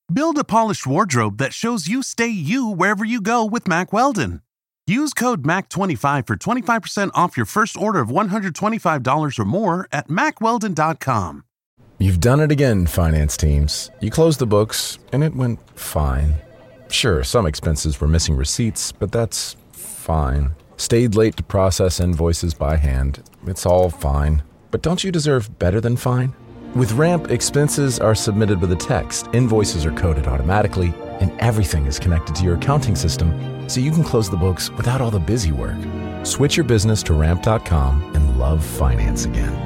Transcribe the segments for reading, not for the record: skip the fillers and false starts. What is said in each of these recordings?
Build a polished wardrobe that shows you stay you wherever you go with Mack Weldon. Use code MAC25 for 25% off your first order of $125 or more at MackWeldon.com. You've done it again, finance teams. You closed the books, and it went fine. Sure, some expenses were missing receipts, but that's fine. Stayed late to process invoices by hand. It's all fine. But don't you deserve better than fine? With Ramp, expenses are submitted with a text, invoices are coded automatically, and everything is connected to your accounting system, so you can close the books without all the busy work. Switch your business to Ramp.com and love finance again.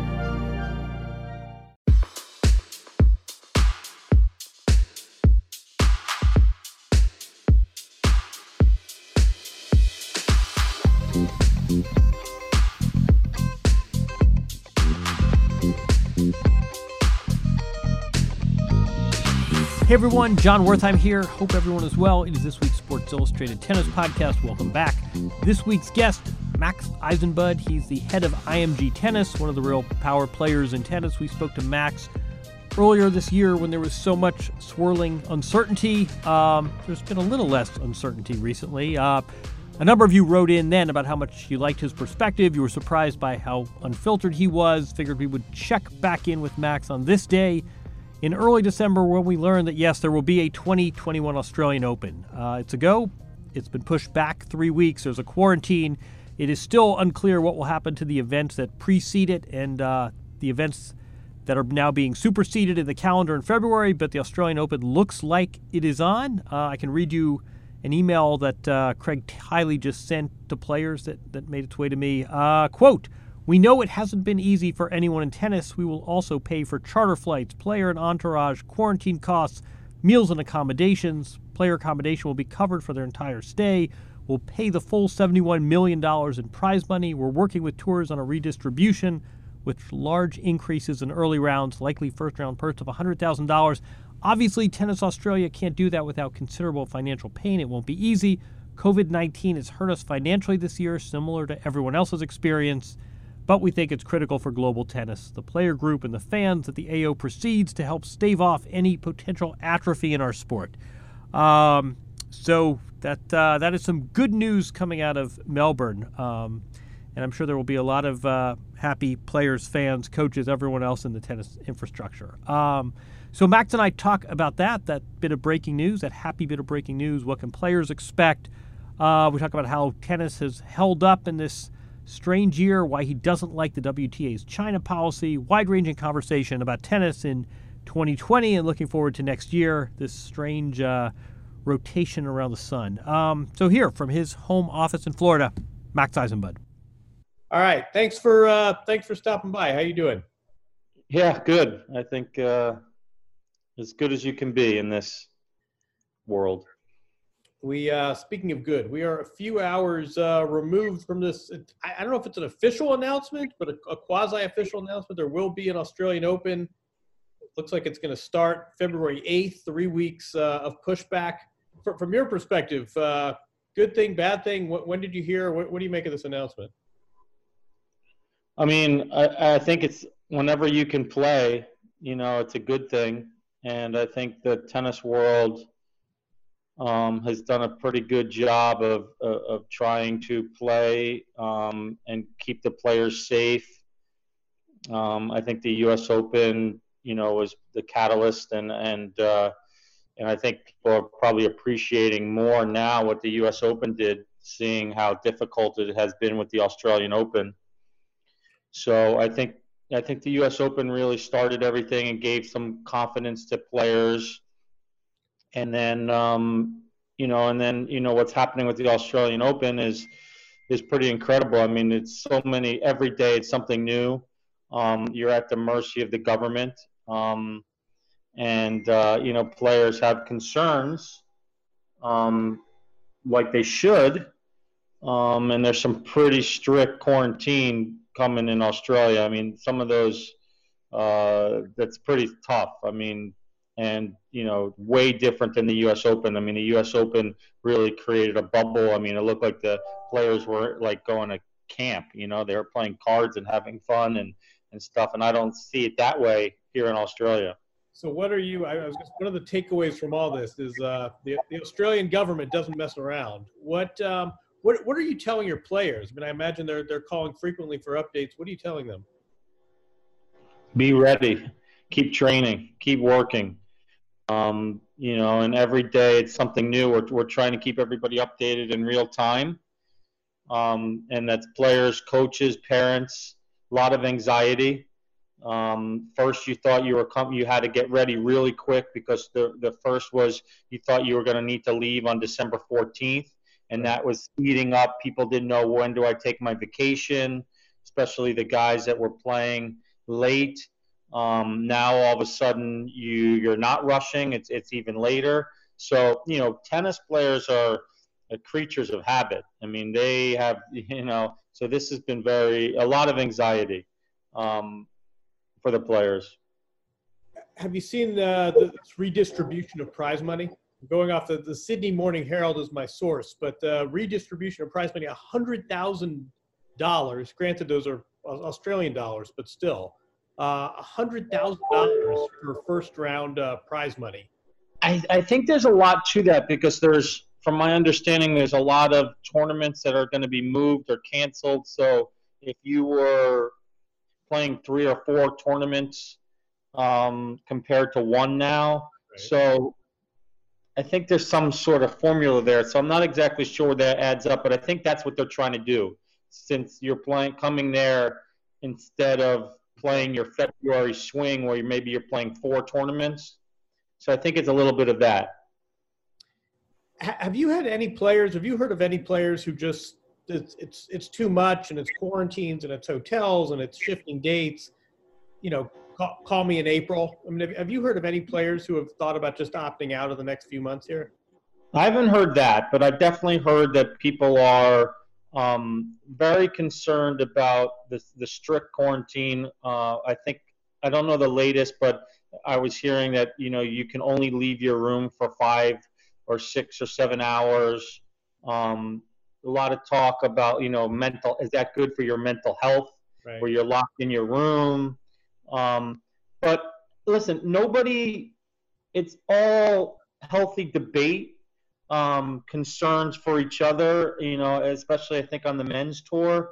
Hey everyone, John Wertheim here. Hope everyone is well. It is this week's Sports Illustrated Tennis Podcast. Welcome back. This week's guest, Max Eisenbud. He's the head of IMG Tennis, one of the real power players in tennis. We spoke to Max earlier this year when there was so much swirling uncertainty. There's been a little less uncertainty recently. A number of you wrote in then about how much you liked his perspective. You were surprised by how unfiltered he was. Figured we would check back in with Max on this day in early December when we learned that, yes, there will be a 2021 Australian Open. It's a go. It's been pushed back 3 weeks. There's a quarantine. It is still unclear what will happen to the events that precede it and the events that are now being superseded in the calendar in February, but the Australian Open looks like it is on. I can read you an email that Craig Tiley just sent to players that made its way to me. Quote, "We know it hasn't been easy for anyone in tennis. We will also pay for charter flights, player and entourage, quarantine costs, meals and accommodations. Player accommodation will be covered for their entire stay. We'll pay the full $71 million in prize money. We're working with tours on a redistribution with large increases in early rounds, likely first-round purse of $100,000. Obviously, Tennis Australia can't do that without considerable financial pain. It won't be easy. COVID-19 has hurt us financially this year, similar to everyone else's experience. But we think it's critical for global tennis, the player group, and the fans that the AO proceeds to help stave off any potential atrophy in our sport." So that is some good news coming out of Melbourne. And I'm sure there will be a lot of happy players, fans, coaches, everyone else in the tennis infrastructure. So Max and I talk about that bit of breaking news, that happy bit of breaking news. What can players expect? We talk about how tennis has held up in this strange year, why he doesn't like the WTA's China policy, wide-ranging conversation about tennis in 2020 and looking forward to next year, this strange rotation around the sun. So here, from his home office in Florida, Max Eisenbud. All right. Thanks for stopping by. How you doing? Yeah, good. I think as good as you can be in this world. We speaking of good, we are a few hours removed from this. I don't know if it's an official announcement, but a quasi-official announcement. There will be an Australian Open. Looks like it's going to start February 8th, 3 weeks of pushback. From your perspective, good thing, bad thing? When did you hear? What do you make of this announcement? I mean, I think it's whenever you can play, it's a good thing. And I think the tennis world has done a pretty good job of trying to play and keep the players safe. I think the U.S. Open, was the catalyst, and I think people are probably appreciating more now what the U.S. Open did, seeing how difficult it has been with the Australian Open. So I think the U.S. Open really started everything and gave some confidence to players. And then, what's happening with the Australian Open is pretty incredible. I mean, it's so many, every day it's something new. You're at the mercy of the government. Players have concerns, like they should. And there's some pretty strict quarantine coming in Australia. I mean, some of those, that's pretty tough. I mean, and, way different than the U.S. Open. I mean, the U.S. Open really created a bubble. I mean, it looked like the players were like going to camp, they were playing cards and having fun and stuff. And I don't see it that way here in Australia. So what are you? One of the takeaways from all this is the Australian government doesn't mess around. What are you telling your players? I mean, I imagine they're calling frequently for updates. What are you telling them? Be ready. Keep training. Keep working. And every day it's something new. We're trying to keep everybody updated in real time. And that's players, coaches, parents, a lot of anxiety. First you thought you had to get ready really quick because the first was you thought you were going to need to leave on December 14th, and that was speeding up. People didn't know, when do I take my vacation, especially the guys that were playing late. Now all of a sudden you're not rushing. It's even later. So, tennis players are creatures of habit. I mean, they have, so this has been a lot of anxiety for the players. Have you seen the redistribution of prize money? Going off the Sydney Morning Herald is my source, but the redistribution of prize money, $100,000. Granted, those are Australian dollars, but still, $100,000 for first round prize money. I think there's a lot to that because from my understanding, there's a lot of tournaments that are going to be moved or canceled. So if you were playing 3 or 4 tournaments compared to one now. Right. So I think there's some sort of formula there. So I'm not exactly sure where that adds up, but I think that's what they're trying to do. Since you're coming there instead of playing your February swing where maybe you're playing 4 tournaments. So I think it's a little bit of that. Have you heard of any players who just it's too much, and it's quarantines, and it's hotels, and it's shifting dates? Call me in April. I mean, have you heard of any players who have thought about just opting out of the next few months here? I haven't heard that, but I've definitely heard that people are very concerned about the strict quarantine. I don't know the latest, but I was hearing that you can only leave your room for 5 or 6 or 7 hours. A lot of talk about, mental, is that good for your mental health, right, where you're locked in your room? But listen, it's all healthy debate, concerns for each other, especially I think on the men's tour.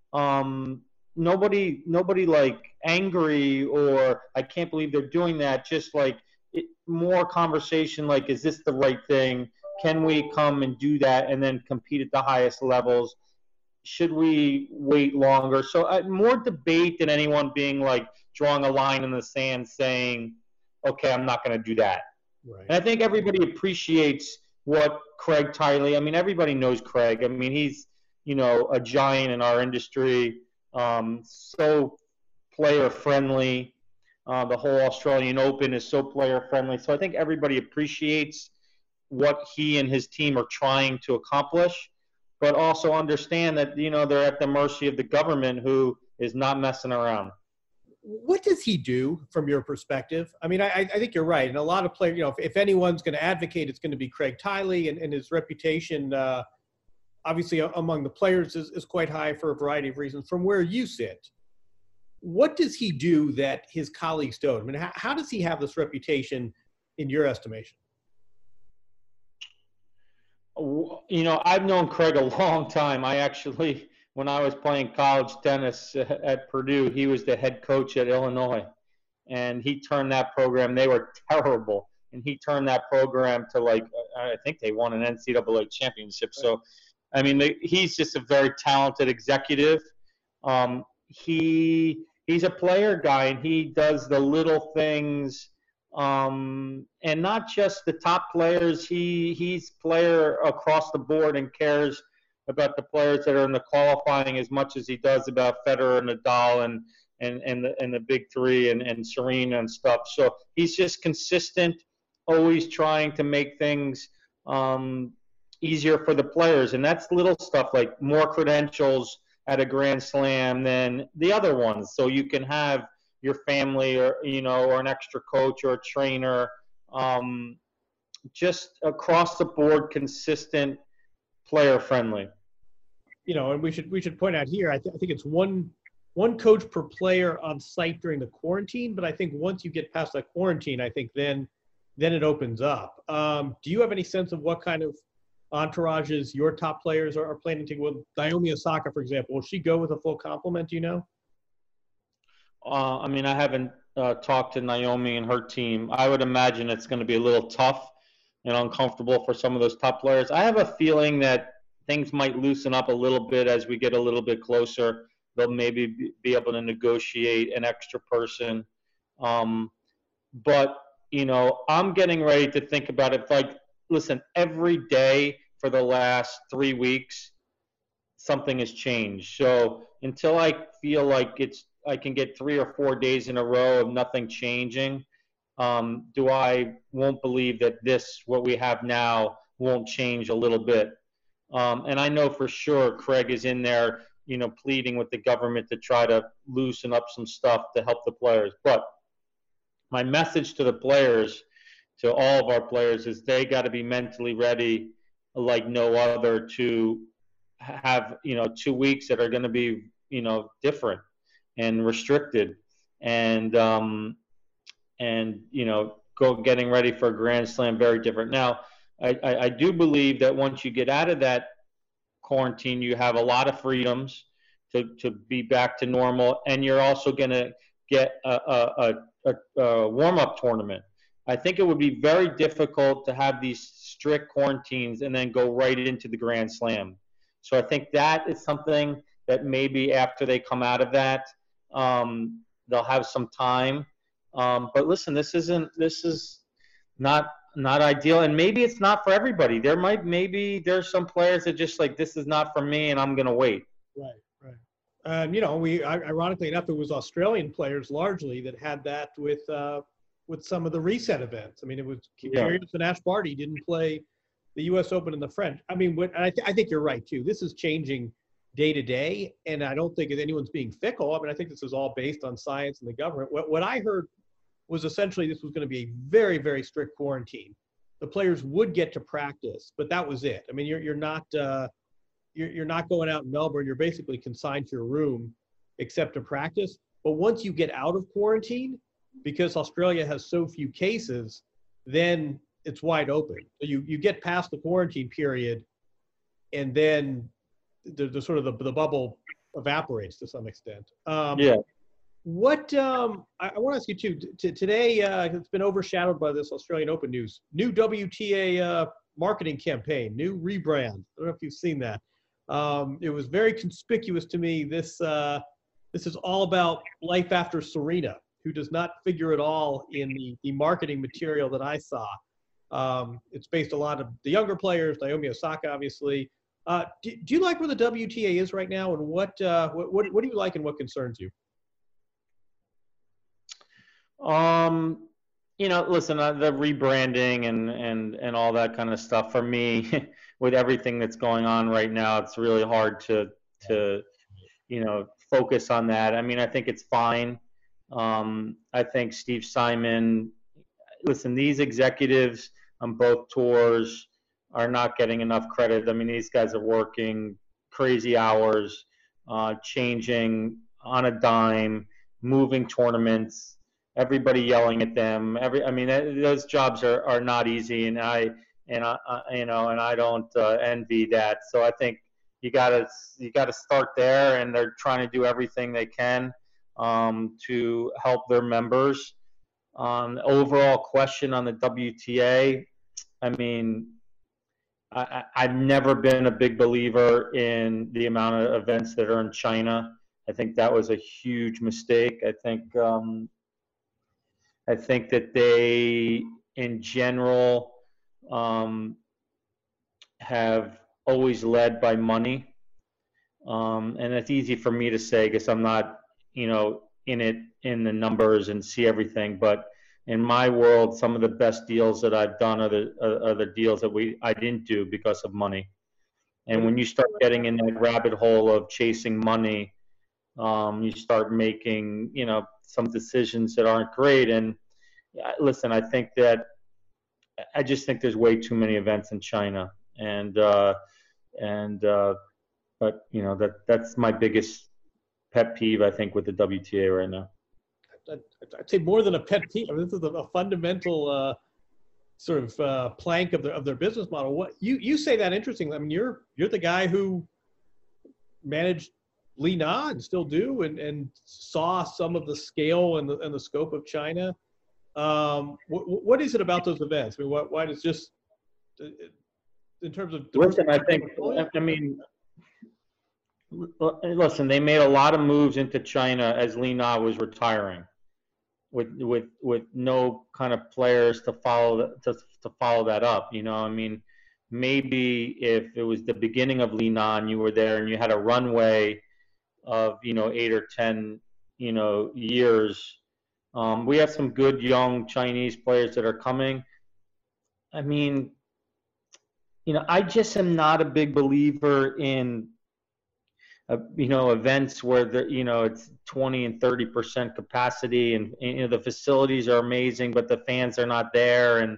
Nobody like angry or I can't believe they're doing that. Just like more conversation, like, is this the right thing? Can we come and do that and then compete at the highest levels? Should we wait longer? So more debate than anyone being like drawing a line in the sand saying, okay, I'm not going to do that. Right. And I think everybody appreciates what Craig Tiley, I mean, everybody knows Craig. I mean, he's, a giant in our industry, so player friendly. The whole Australian Open is so player friendly. So I think everybody appreciates what he and his team are trying to accomplish, but also understand that, they're at the mercy of the government who is not messing around. What does he do from your perspective? I mean, I think you're right. And a lot of players, if anyone's going to advocate, it's going to be Craig Tiley, and his reputation, obviously among the players is quite high for a variety of reasons. From where you sit, what does he do that his colleagues don't? I mean, how does he have this reputation in your estimation? I've known Craig a long time. When I was playing college tennis at Purdue, he was the head coach at Illinois, and he turned that program. They were terrible, and he turned that program to I think they won an NCAA championship. So, I mean, he's just a very talented executive. He's a player guy, and he does the little things. And not just the top players. He's player across the board and cares about the players that are in the qualifying as much as he does about Federer, Nadal, and the big three and Serena and stuff. So he's just consistent, always trying to make things easier for the players. And that's little stuff like more credentials at a Grand Slam than the other ones. So you can have your family or an extra coach or a trainer, just across the board, consistent, player friendly. And we should point out here, I think it's one one coach per player on site during the quarantine. But I think once you get past that quarantine, I think then it opens up. Do you have any sense of what kind of entourages your top players are planning to go with? Naomi Osaka, for example, will she go with a full complement? Do you know? I mean, I haven't talked to Naomi and her team. I would imagine it's going to be a little tough and uncomfortable for some of those top players. I have a feeling that things might loosen up a little bit as we get a little bit closer. They'll maybe be able to negotiate an extra person. But, you know, I'm getting ready to think about it. Like, listen, every day for the last 3 weeks, something has changed. So until I feel like I can get 3 or 4 days in a row of nothing changing, I won't believe that what we have now won't change a little bit. And I know for sure Craig is in there, you know, pleading with the government to try to loosen up some stuff to help the players. But my message to the players, to all of our players, is they got to be mentally ready like no other to have, you know, 2 weeks that are going to be, you know, different and restricted, and you know, getting ready for a Grand Slam, very different. Now, I do believe that once you get out of that quarantine, you have a lot of freedoms to be back to normal, and you're also going to get a warm-up tournament. I think it would be very difficult to have these strict quarantines and then go right into the Grand Slam. So I think that is something that maybe after they come out of that, they'll have some time. But listen, this is not ideal, and maybe it's not for everybody. Maybe there's some players that just like, this is not for me, and I'm going to wait. Right. You know, ironically enough, it was Australian players largely that had that with some of the reset events. I mean, it was Kyrgios and Ash Barty didn't play the U.S. Open and the French. I mean, I think you're right too. This is changing day to day, and I don't think anyone's being fickle. I mean, I think this is all based on science and the government. What I heard was essentially this was going to be a very, very strict quarantine. The players would get to practice, but that was it. I mean, you're not going out in Melbourne. You're basically consigned to your room, except to practice. But once you get out of quarantine, because Australia has so few cases, then it's wide open. So you get past the quarantine period, and then the sort of the bubble evaporates to some extent. What I want to ask you too. Today, it's been overshadowed by this Australian Open news. New WTA marketing campaign, new rebrand. I don't know if you've seen that. It was very conspicuous to me. This is all about life after Serena, who does not figure at all in the marketing material that I saw. It's based a lot of the younger players, Naomi Osaka, obviously. Do you like where the WTA is right now, and what do you like and what concerns you? You know, listen, the rebranding and all that kind of stuff, for me, with everything that's going on right now, it's really hard to you know, focus on that. I mean, I think it's fine. I think Steve Simon, listen, these executives on both tours are not getting enough credit. I mean, these guys are working crazy hours, changing on a dime, moving tournaments, everybody yelling at them. Those jobs are not easy, and I don't envy that. So I think you gotta start there, and they're trying to do everything they can to help their members. Overall question on the WTA, I mean, I've never been a big believer in the amount of events that are in China. I think that was a huge mistake. I think that they, in general, have always led by money. And it's easy for me to say because I'm not, you know, in the numbers and see everything. But in my world, some of the best deals that I've done are the deals that I didn't do because of money. And when you start getting in that rabbit hole of chasing money, you start making, you know, some decisions that aren't great. And listen, I just think there's way too many events in China, but you know, that's my biggest pet peeve, I think, with the WTA right now. I'd say more than a pet peeve. I mean, this is a fundamental sort of plank of their business model. What you say that interestingly. I mean, you're the guy who managed Li Na and still do, and saw some of the scale and the scope of China. What is it about those events? I mean, why does just in terms of listen? Listen, they made a lot of moves into China as Li Na was retiring, with no kind of players to follow that up. You know, I mean, maybe if it was the beginning of Li Na and you were there and you had a runway of 8 or 10 years. We have some good young Chinese players that are coming. I mean, I just am not a big believer in events where it's 20 and 30% capacity, and the facilities are amazing, but the fans are not there, and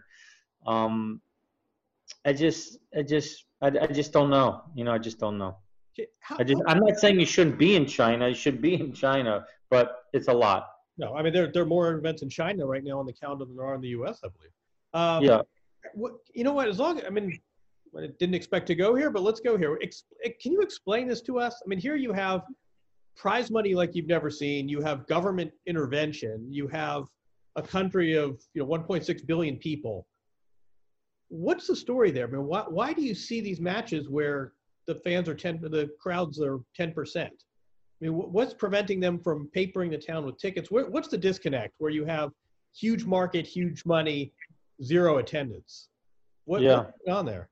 I just don't know. I just don't know. I'm not saying you shouldn't be in China. You should be in China, but it's a lot. No, I mean there are more events in China right now on the calendar than there are in the U.S., I believe. Yeah. You know what? I didn't expect to go here, but let's go here. Can you explain this to us? I mean, here you have prize money like you've never seen. You have government intervention. You have a country of 1.6 billion people. What's the story there? I mean, why do you see these matches where the fans are the crowds are 10%? I mean, what's preventing them from papering the town with tickets? What's the disconnect where you have huge market, huge money, zero attendance? What's going on there?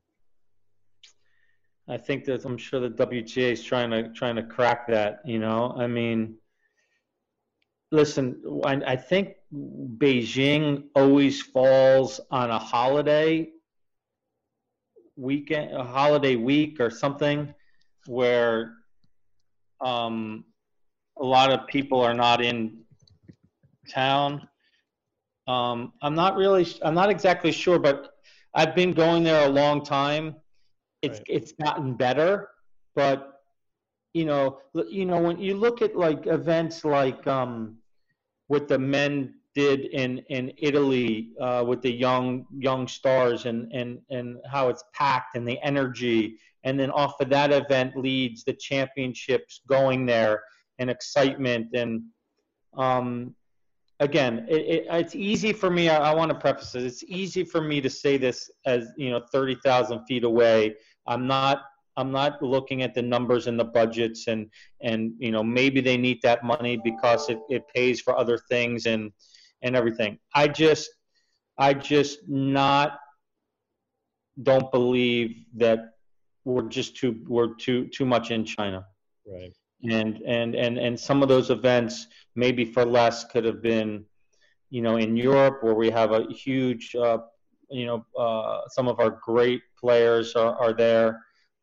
I think that I'm sure the WTA is trying to crack that. I mean, listen, I think Beijing always falls on a holiday weekend, a holiday week or something, where a lot of people are not in town. I'm not exactly sure, but I've been going there a long time. It's gotten better, but when you look at like events like what the men did in Italy with the young stars and how it's packed and the energy, and then off of that event leads the championships going there and excitement. And again, it's easy for me. I want to preface it. It's easy for me to say this as 30,000 feet away. I'm not looking at the numbers and the budgets and maybe they need that money because it pays for other things and everything. I just don't believe that we're too much in China. Right. And some of those events maybe for less could have been in Europe, where we have a huge some of our great players are there.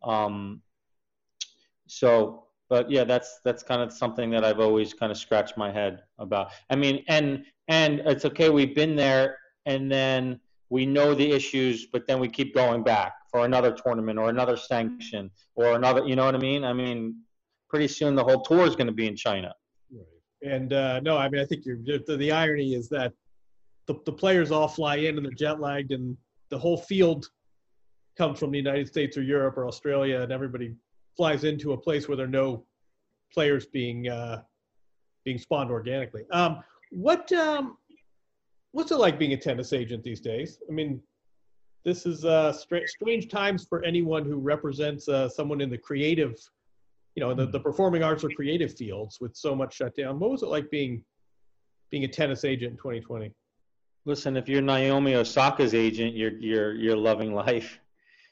But yeah, that's kind of something that I've always kind of scratched my head about. I mean, and it's okay, we've been there, and then we know the issues, but then we keep going back for another tournament or another sanction or another, you know what I mean? I mean, pretty soon the whole tour is going to be in China. Right. And no, I mean, I think the irony is that the players all fly in and they're jet lagged, and the whole field comes from the United States or Europe or Australia, and everybody flies into a place where there are no players being spawned organically. What's it like being a tennis agent these days? I mean, this is strange times for anyone who represents someone in the creative, the performing arts or creative fields with so much shut down. What was it like being a tennis agent in 2020? Listen, if you're Naomi Osaka's agent, you're loving life.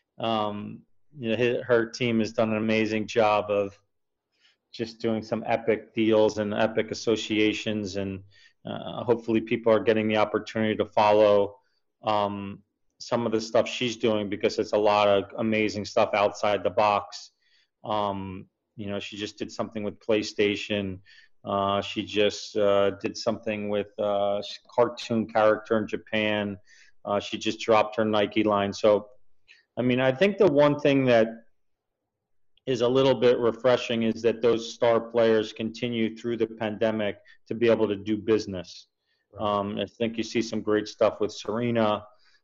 Her team has done an amazing job of just doing some epic deals and epic associations, and hopefully people are getting the opportunity to follow some of the stuff she's doing, because it's a lot of amazing stuff outside the box. She just did something with PlayStation. She just did something with a cartoon character in Japan. She just dropped her Nike line. So, I mean, I think the one thing that is a little bit refreshing is that those star players continue through the pandemic to be able to do business. I think you see some great stuff with Serena,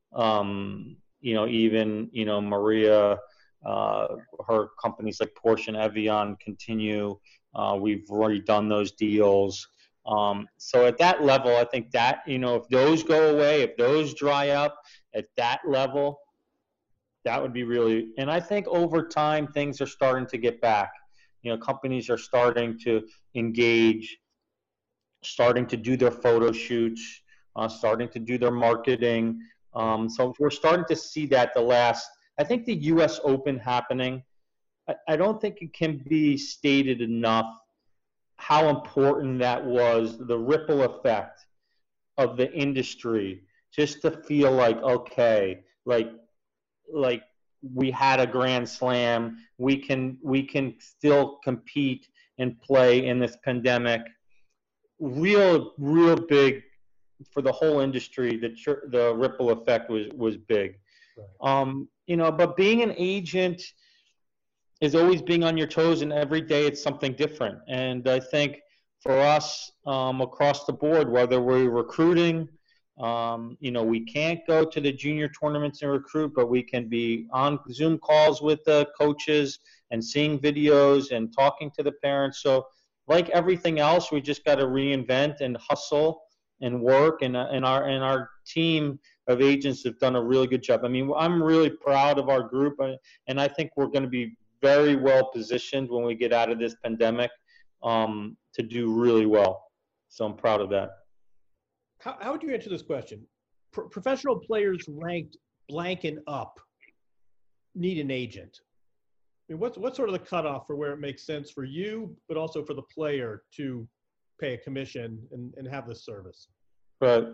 even, Maria, her companies like Porsche and Evian continue. We've already done those deals. So at that level, I think that, if those go away, if those dry up at that level, that would be really, and I think over time, things are starting to get back. Companies are starting to engage, starting to do their photo shoots, starting to do their marketing. So we're starting to see that I think the U.S. Open happening, I don't think it can be stated enough how important that was, the ripple effect of the industry, just to feel like, okay, like we had a Grand Slam, we can still compete and play in this pandemic. Real big for the whole industry. The ripple effect was big. Right. But being an agent is always being on your toes, and every day it's something different. And I think for us, across the board, whether we're recruiting, we can't go to the junior tournaments and recruit, but we can be on Zoom calls with the coaches and seeing videos and talking to the parents. So like everything else, we just got to reinvent and hustle and work. And our team of agents have done a really good job. I mean, I'm really proud of our group, and I think we're going to be very well positioned when we get out of this pandemic to do really well. So I'm proud of that. How would you answer this question? Professional players ranked blank and up need an agent. I mean, what's sort of the cutoff for where it makes sense for you, but also for the player to pay a commission and have this service? Right.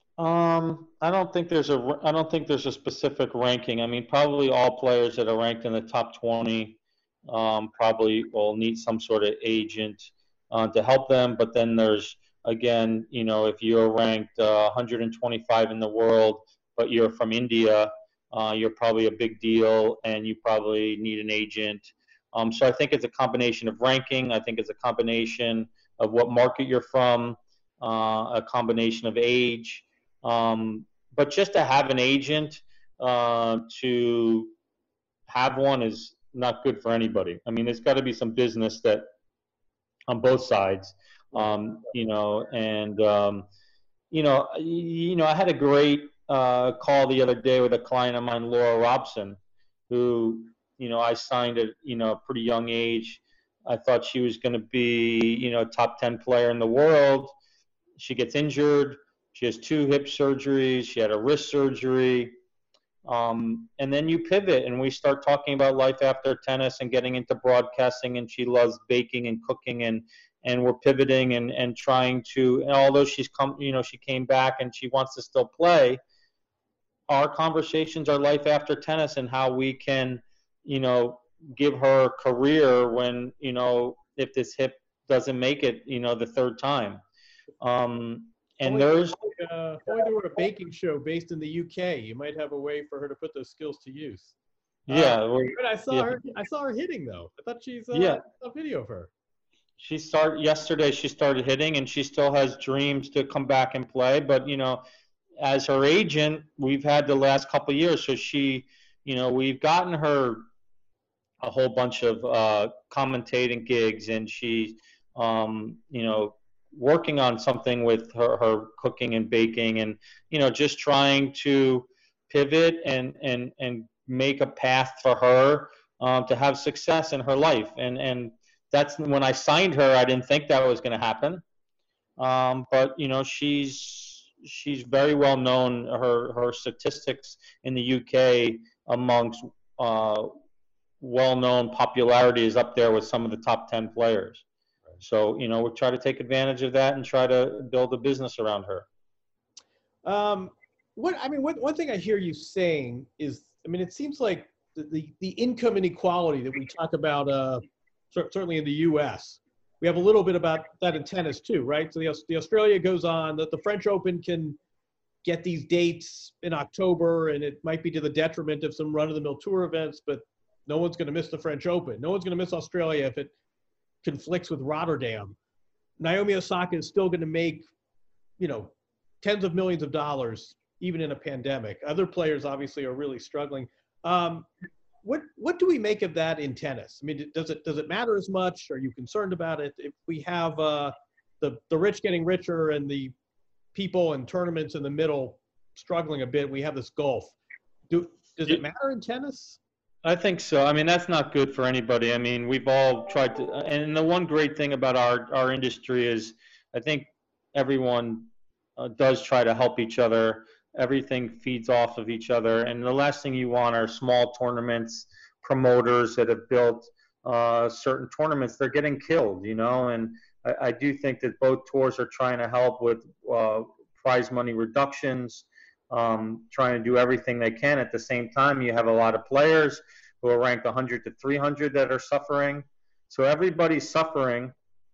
I don't think there's a specific ranking. I mean, probably all players that are ranked in the top 20 probably will need some sort of agent to help them. But then there's, again, if you're ranked 125 in the world, but you're from India, you're probably a big deal, and you probably need an agent. So I think it's a combination of ranking. I think it's a combination of what market you're from, a combination of age. But just to have an agent, to have one is not good for anybody. I mean, there's got to be some business that on both sides, I had a great call the other day with a client of mine, Laura Robson, who, I signed at, a pretty young age. I thought she was going to be, top 10 player in the world. She gets injured. She has 2 hip surgeries. She had a wrist surgery. And then you pivot, and we start talking about life after tennis and getting into broadcasting, and she loves baking and cooking, and we're pivoting and trying to, and although she's she came back and she wants to still play, our conversations are life after tennis and how we can, give her a career when, if this hip doesn't make it, the third time. And there's only doing a baking show based in the UK. You might have a way for her to put those skills to use. Yeah, but I saw her hitting though. I thought she's a video of her. Yesterday she started hitting, and she still has dreams to come back and play. But as her agent, we've had the last couple of years, so she, we've gotten her a whole bunch of commentating gigs, and she's working on something with her cooking and baking, and just trying to pivot and make a path for her to have success in her life. And that's when I signed her, I didn't think that was going to happen. But she's very well known. Her statistics in the UK amongst well-known popularity is up there with some of the top 10 players. So, we'll try to take advantage of that and try to build a business around her. One thing I hear you saying is, it seems like the income inequality that we talk about, certainly in the U.S., we have a little bit about that in tennis too, right? So the Australia goes on, that the French Open can get these dates in October, and it might be to the detriment of some run-of-the-mill tour events, but No one's going to miss the French Open. No one's going to miss Australia if it conflicts with Rotterdam. Naomi Osaka is still going to make, tens of millions of dollars, even in a pandemic. Other players obviously are really struggling. What do we make of that in tennis? I mean, does it matter as much? Are you concerned about it? If we have the rich getting richer and the people and tournaments in the middle struggling a bit, we have this gulf. Does it matter in tennis? I think so. I mean, that's not good for anybody. I mean, we've all tried to, and the one great thing about our industry is I think everyone does try to help each other. Everything feeds off of each other. And the last thing you want are small tournaments, promoters that have built certain tournaments, they're getting killed, and I do think that both tours are trying to help with prize money reductions, trying to do everything they can. At the same time, you have a lot of players who are ranked 100 to 300 that are suffering. So everybody's suffering.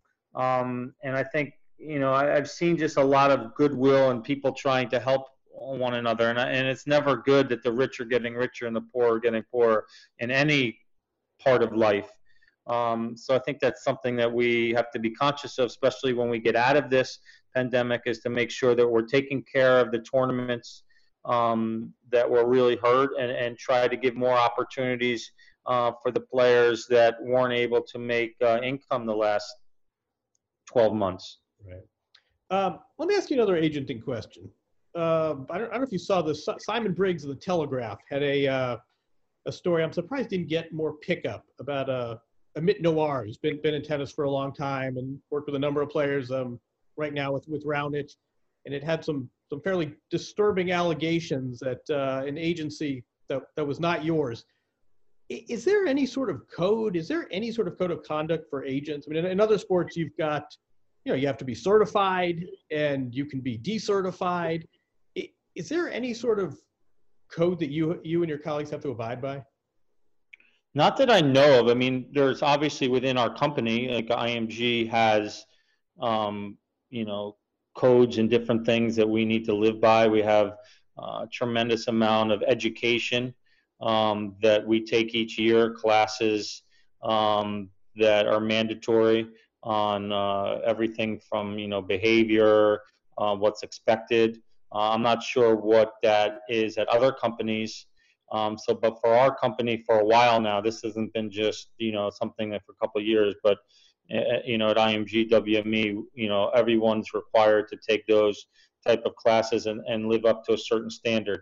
And I think, I've seen just a lot of goodwill and people trying to help one another. And it's never good that the rich are getting richer and the poor are getting poorer in any part of life. So I think that's something that we have to be conscious of, especially when we get out of this pandemic, is to make sure that we're taking care of the tournaments that were really hurt and try to give more opportunities for the players that weren't able to make income the last 12 months. Right. Let me ask you another agenting question. I don't know if you saw this. Simon Briggs of the Telegraph had a story. I'm surprised didn't get more pickup about Amit Noir, who's been in tennis for a long time and worked with a number of players right now with Raonic, and it had some fairly disturbing allegations at an agency that was not yours. Is there any sort of code? Is there any sort of code of conduct for agents? I mean, in other sports, you've got, you have to be certified and you can be decertified. Is there any sort of code that you and your colleagues have to abide by? Not that I know of. I mean, there's obviously within our company, like IMG has, codes and different things that we need to live by. We have a tremendous amount of education that we take each year, classes that are mandatory on everything from, behavior, what's expected. I'm not sure what that is at other companies. But for our company for a while now, this hasn't been just, something that for a couple of years, but, at IMG, WME, everyone's required to take those type of classes and live up to a certain standard.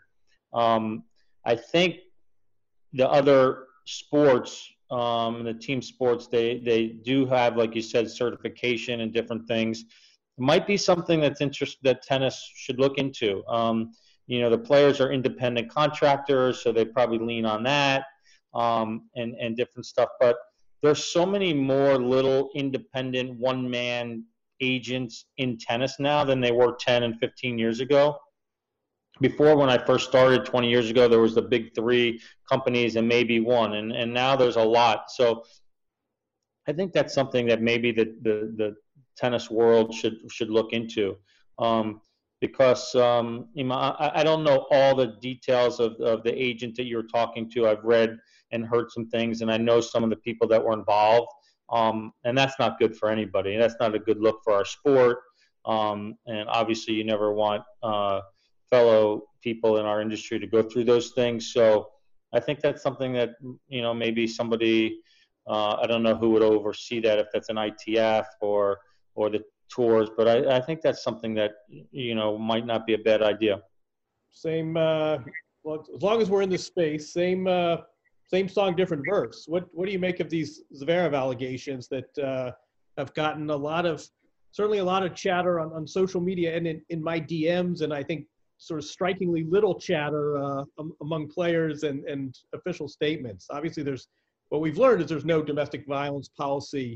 I think the other sports, the team sports, they do have, like you said, certification and different things. It might be something that tennis should look into. The players are independent contractors, so they probably lean on that and different stuff. But there's so many more little independent one-man agents in tennis now than they were 10 and 15 years ago. Before, when I first started 20 years ago, there was the big three companies and maybe one, and now there's a lot. So I think that's something that maybe the tennis world should look into. Because I don't know all the details of the agent that you're talking to. I've read and heard some things, and I know some of the people that were involved, and that's not good for anybody. That's not a good look for our sport, and obviously you never want fellow people in our industry to go through those things. So I think that's something that, maybe somebody, I don't know who would oversee that, if that's an ITF or the tours, but I think that's something that, might not be a bad idea. Same, well, as long as we're in this space, same song, different verse. What do you make of these Zverev allegations that have gotten certainly a lot of chatter on social media and in my DMs, and I think sort of strikingly little chatter among players and official statements? Obviously, what we've learned is there's no domestic violence policy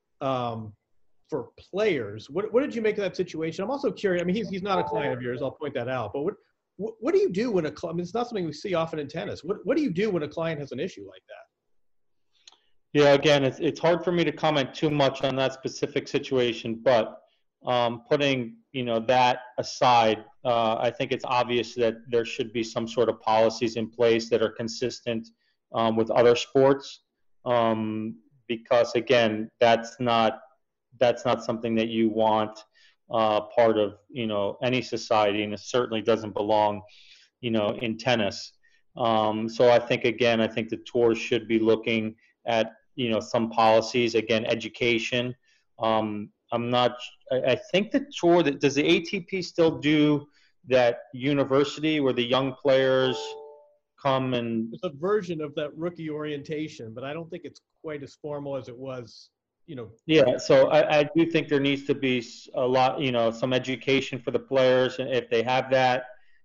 for players. What did you make of that situation? I'm also curious. I mean, he's not a client of yours. I'll point that out. But what do you do when it's not something we see often in tennis. What do you do when a client has an issue like that? Yeah, again, it's hard for me to comment too much on that specific situation. But putting that aside, I think it's obvious that there should be some sort of policies in place that are consistent with other sports, because again, that's not something that you want part of any society, and it certainly doesn't belong in tennis. So I think the tour should be looking at some policies, again, education. I think the tour, does the ATP still do that university where the young players come and? It's a version of that rookie orientation, but I don't think it's quite as formal as it was. Yeah, so I do think there needs to be a lot, some education for the players, and if they have that,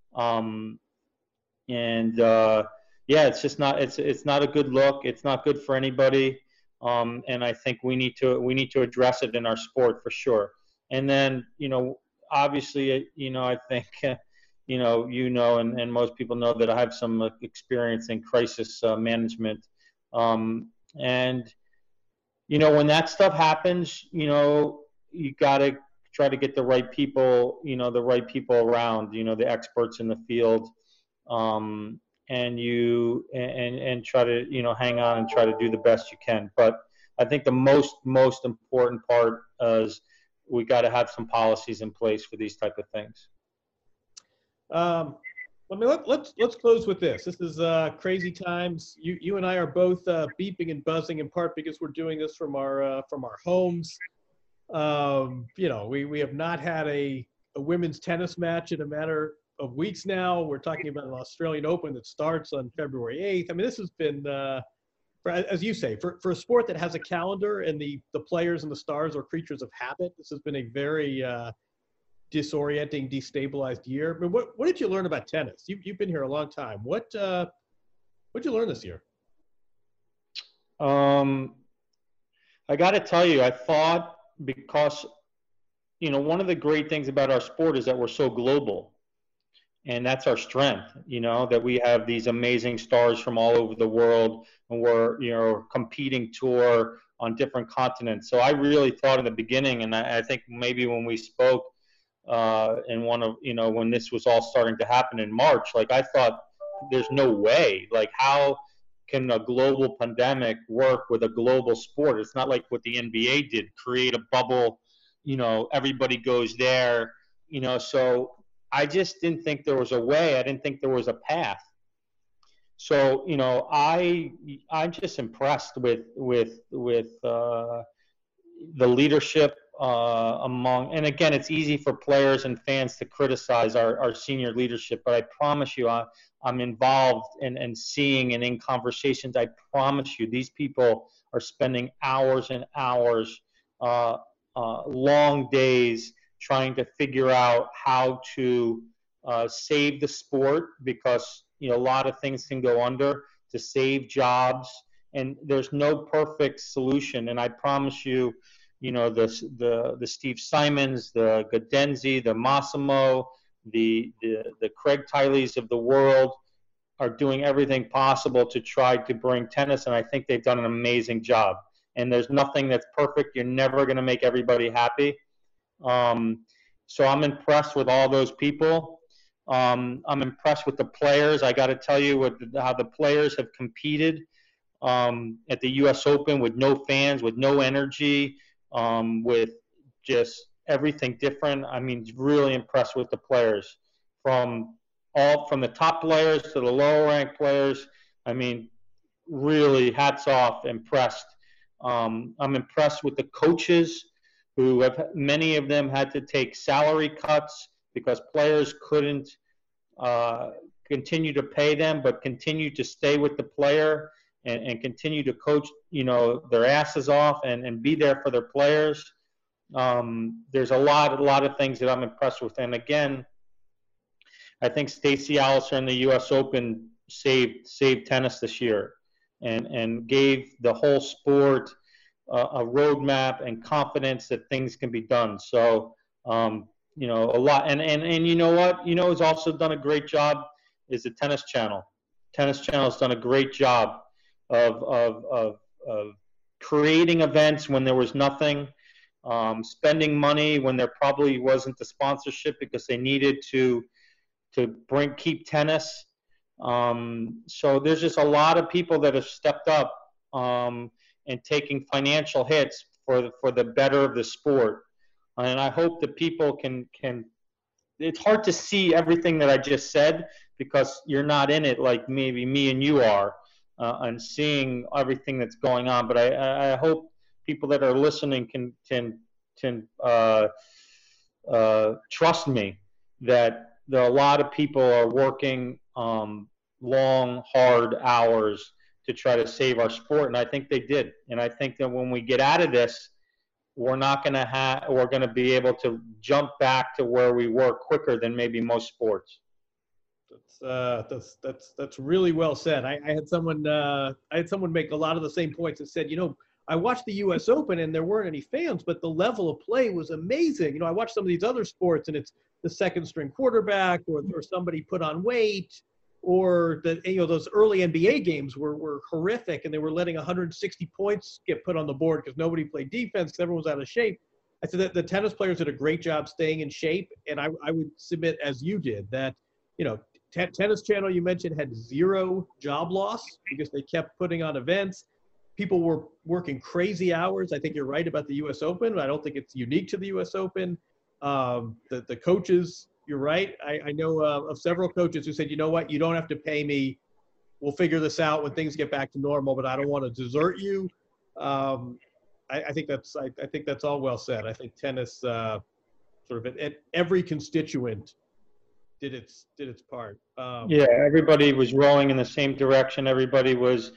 it's just not, it's not a good look. It's not good for anybody, and I think we need to address it in our sport for sure. And then obviously, I think and most people know that I have some experience in crisis management, and when that stuff happens, you got to try to get the right people, around, the experts in the field, and try to, hang on and try to do the best you can. But I think the most important part is we got to have some policies in place for these type of things. Let's close with this. This is crazy times. You and I are both beeping and buzzing, in part because we're doing this from our homes. We have not had a women's tennis match in a matter of weeks now. We're talking about an Australian Open that starts on February 8th. I mean, this has been, as you say, for a sport that has a calendar and the players and the stars are creatures of habit, this has been a very disorienting, destabilized year. But what did you learn about tennis? You've been here a long time. What'd you learn this year? I got to tell you, I thought, because one of the great things about our sport is that we're so global, and that's our strength. That we have these amazing stars from all over the world, and we're competing tour on different continents. So I really thought in the beginning, and I think maybe when we spoke in one of when this was all starting to happen in March, like I thought there's no way, like how can a global pandemic work with a global sport? It's not like what the NBA did, create a bubble, everybody goes there, so I just didn't think there was a way. I didn't think there was a path. So, I'm just impressed with the leadership among, and again, it's easy for players and fans to criticize our senior leadership, but I promise you, I'm involved and seeing and in conversations. I promise you, these people are spending hours and hours, long days, trying to figure out how to save the sport, because a lot of things can go under, to save jobs, and there's no perfect solution. And I promise you, the Steve Simons, the Gadenzi, the Massimo, the Craig Tileys of the world are doing everything possible to try to bring tennis, and I think they've done an amazing job. And there's nothing that's perfect. You're never going to make everybody happy. So I'm impressed with all those people. I'm impressed with the players. I got to tell you how the players have competed at the U.S. Open with no fans, with no energy, with just everything different. I mean, really impressed with the players, from the top players to the lower ranked players. I mean, really hats off, impressed. I'm impressed with the coaches, who many of them had to take salary cuts because players couldn't continue to pay them, but continue to stay with the player and continue to coach, their asses off and be there for their players. There's a lot of things that I'm impressed with. And again, I think Stacey Allaster in the U.S. Open saved tennis this year, and gave the whole sport a roadmap and confidence that things can be done. So, a lot. And you know what? Who's also done a great job is the Tennis Channel. Tennis Channel has done a great job of creating events when there was nothing, spending money when there probably wasn't the sponsorship, because they needed to keep tennis. So there's just a lot of people that have stepped up and taking financial hits for the better of the sport. And I hope that people can. It's hard to see everything that I just said because you're not in it like maybe me and you are, and seeing everything that's going on. But I hope people that are listening can trust me that there are a lot of people are working long, hard hours to try to save our sport, and I think they did. And I think that when we get out of this, we're going to be able to jump back to where we were quicker than maybe most sports. That's really well said. I had someone make a lot of the same points and said, I watched the U.S. Open and there weren't any fans, but the level of play was amazing. I watched some of these other sports and it's the second string quarterback or somebody put on weight, or those early NBA games were horrific and they were letting 160 points get put on the board because nobody played defense because everyone was out of shape. I said that the tennis players did a great job staying in shape, and I would submit, as you did, that Tennis Channel, you mentioned, had zero job loss because they kept putting on events. People were working crazy hours. I think you're right about the U.S. Open. I don't think it's unique to the U.S. Open. The coaches, you're right. I know of several coaches who said, you know what, you don't have to pay me. We'll figure this out when things get back to normal, but I don't want to desert you. I think that's all well said. I think tennis sort of at every constituent did its part. Everybody was rowing in the same direction. Everybody was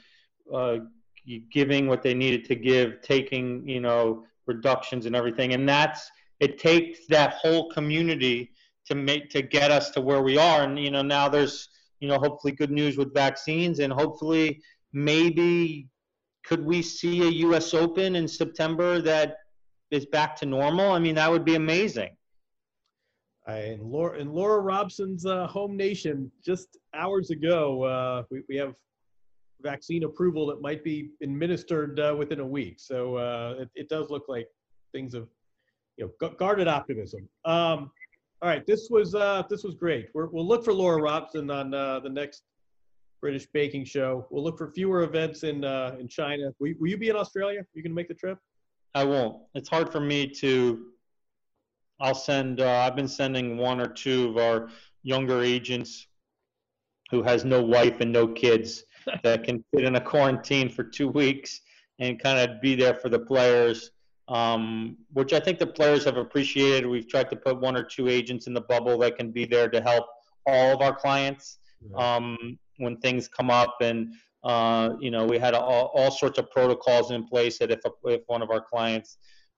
giving what they needed to give, taking reductions and everything, and it takes that whole community to get us to where we are. And now there's hopefully good news with vaccines, and hopefully maybe could we see a U.S. Open in September that is back to normal? I mean, that would be amazing. In Laura Robson's home nation, just hours ago, we have vaccine approval that might be administered within a week. So it does look like things have, guarded optimism. All right, this was great. We'll look for Laura Robson on the next British Baking Show. We'll look for fewer events in China. Will you be in Australia? Are you going to make the trip? I won't. It's hard for me to. I've been sending one or two of our younger agents who has no wife and no kids that can fit in a quarantine for 2 weeks and kind of be there for the players, which I think the players have appreciated. We've tried to put one or two agents in the bubble that can be there to help all of our clients when things come up. And, we had all sorts of protocols in place that if one of our clients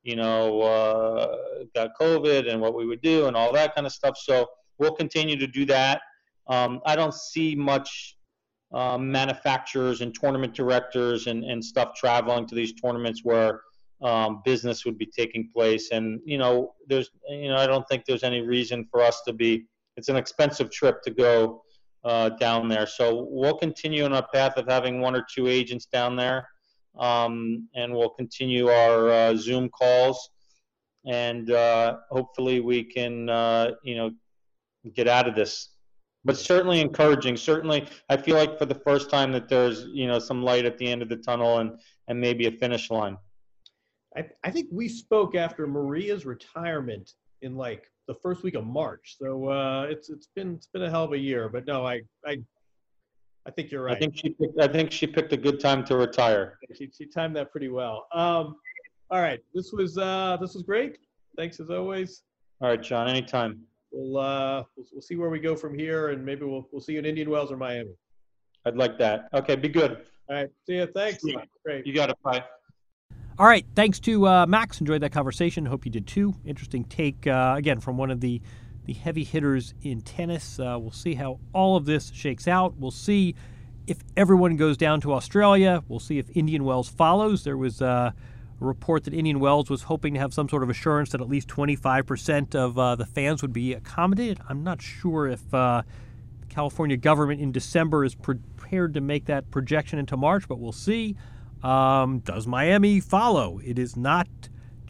got COVID and what we would do and all that kind of stuff. So we'll continue to do that. I don't see much manufacturers and tournament directors and stuff traveling to these tournaments where business would be taking place. And, I don't think there's any reason for us to be. It's an expensive trip to go down there. So we'll continue on our path of having one or two agents down there. And we'll continue our Zoom calls, and hopefully we can, get out of this. But certainly encouraging. Certainly, I feel like for the first time that there's, some light at the end of the tunnel and maybe a finish line. I think we spoke after Maria's retirement in like the first week of March. So it's been a hell of a year. But no, I think you're right. I think she picked a good time to retire. She timed that pretty well. All right, this was great. Thanks as always. All right, John. Anytime. We'll see where we go from here, and maybe we'll see you in Indian Wells or Miami. I'd like that. Okay, be good. All right, see ya. Thanks. Great. You got it. Bye. All right, thanks to Max. Enjoyed that conversation. Hope you did too. Interesting take again from one of the heavy hitters in tennis. We'll see how all of this shakes out. We'll see if everyone goes down to Australia. We'll see if Indian Wells follows. There was a report that Indian Wells was hoping to have some sort of assurance that at least 25% of the fans would be accommodated. I'm not sure if the California government in December is prepared to make that projection into March, but we'll see. Does Miami follow? It is not cheap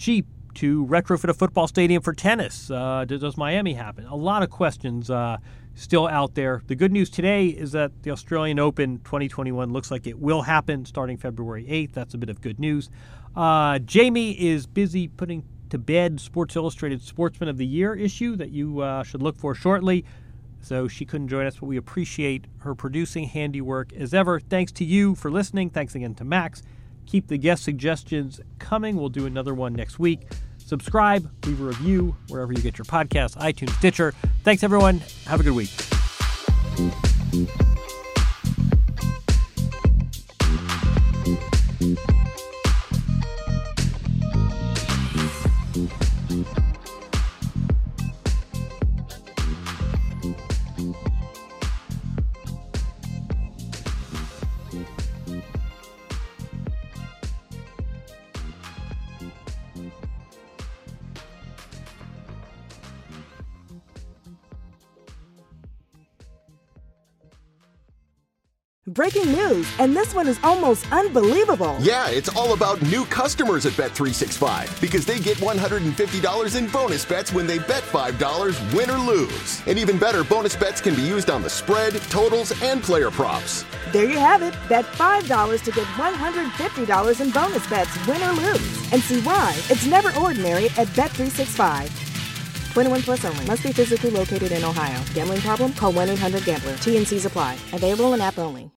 to retrofit a football stadium for tennis. Does Miami happen? A lot of questions still out there. The good news today is that the Australian Open 2021 looks like it will happen starting February 8th. That's a bit of good news. Jamie is busy putting to bed Sports Illustrated Sportsman of the Year issue that you should look for shortly. So she couldn't join us, but we appreciate her producing handiwork as ever. Thanks to you for listening. Thanks again to Max. Keep the guest suggestions coming. We'll do another one next week. Subscribe, leave a review wherever you get your podcasts, iTunes, Stitcher. Thanks, everyone. Have a good week. Breaking news, and this one is almost unbelievable. Yeah, it's all about new customers at Bet365 because they get $150 in bonus bets when they bet $5, win or lose. And even better, bonus bets can be used on the spread, totals, and player props. There you have it. Bet $5 to get $150 in bonus bets, win or lose. And see why it's never ordinary at Bet365. 21 plus only. Must be physically located in Ohio. Gambling problem? Call 1-800-GAMBLER. T&Cs apply. Available in app only.